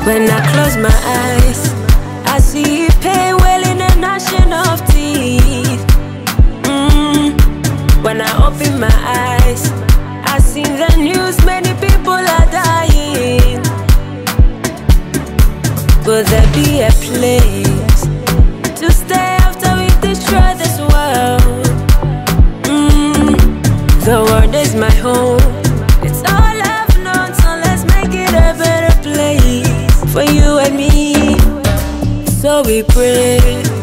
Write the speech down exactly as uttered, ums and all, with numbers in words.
When I close my eyes, I see pain welling and gnashing of teeth. Mm. When I open my eyes, I see the news, many people are dying. Will there be a place to stay after we destroy this world? Mm. The world is my home, it's all I've known, so let's make it a better place for you and me. So we pray.